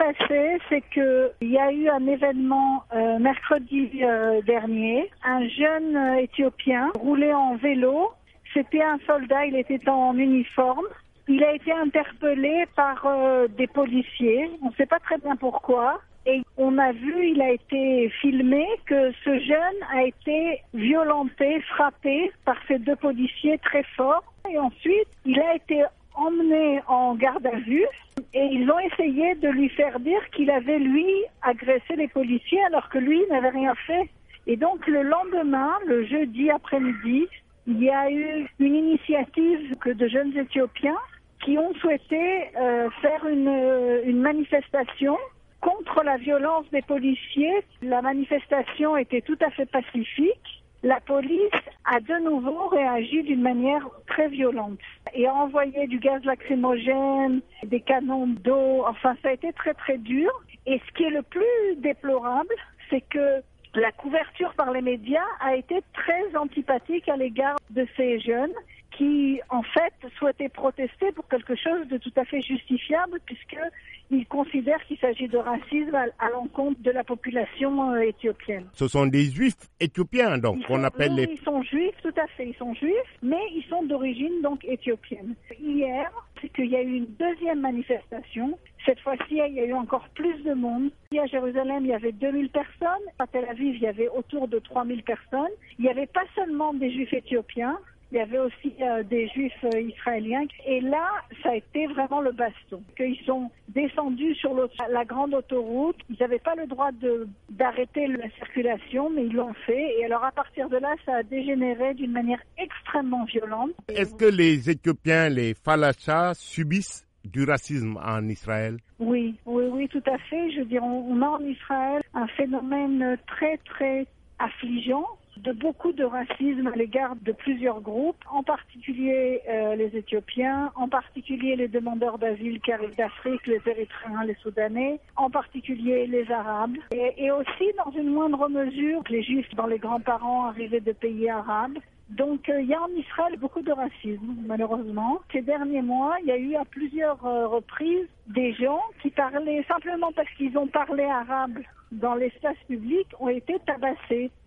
passé, c'est qu'il y a eu un événement mercredi dernier. Un jeune Éthiopien roulait en vélo. C'était un soldat, il était en uniforme. Il a été interpellé par des policiers. On ne sait pas très bien pourquoi. Et on a vu, il a été filmé, que ce jeune a été violenté, frappé par ces deux policiers très forts. Et ensuite, il a été emmené en garde à vue et ils ont essayé de lui faire dire qu'il avait, lui, agressé les policiers alors que lui n'avait rien fait. Et donc, le lendemain, le jeudi après-midi, il y a eu une initiative de jeunes Éthiopiens qui ont souhaité faire une manifestation contre la violence des policiers. La manifestation était tout à fait pacifique. La police a de nouveau réagi d'une manière très violente et a envoyé du gaz lacrymogène, des canons d'eau. Enfin, ça a été très très dur. Et ce qui est le plus déplorable, c'est que la couverture par les médias a été très antipathique à l'égard de ces jeunes qui, en fait, souhaitaient protester pour quelque chose de tout à fait justifiable puisqu'ils considèrent qu'il s'agit de racisme à l'encontre de la population éthiopienne. Ce sont des juifs éthiopiens, donc, Ils sont juifs, tout à fait, ils sont juifs, mais ils sont d'origine, donc, éthiopienne. Hier, c'est qu'il y a eu une deuxième manifestation. Cette fois-ci, il y a eu encore plus de monde. À Jérusalem, il y avait 2000 personnes. À Tel Aviv, il y avait autour de 3000 personnes. Il n'y avait pas seulement des juifs éthiopiens, il y avait aussi des juifs israéliens. Et là, ça a été vraiment le baston. Ils sont descendus sur la grande autoroute. Ils n'avaient pas le droit d'arrêter la circulation, mais ils l'ont fait. Et alors, à partir de là, ça a dégénéré d'une manière extrêmement violente. Est-ce que les Éthiopiens, les Falachas, subissent du racisme en Israël? Oui, tout à fait. Je veux dire, on a en Israël un phénomène très, très affligeant de beaucoup de racisme à l'égard de plusieurs groupes, en particulier les Éthiopiens, en particulier les demandeurs d'asile qui arrivent d'Afrique, les Érythréens, les Soudanais, en particulier les Arabes, et aussi dans une moindre mesure les Juifs dont les grands-parents arrivaient de pays arabes. Donc il y a en Israël beaucoup de racisme, malheureusement. Ces derniers mois, il y a eu à plusieurs reprises des gens qui parlaient simplement parce qu'ils ont parlé arabe dans l'espace public ont été tabassés.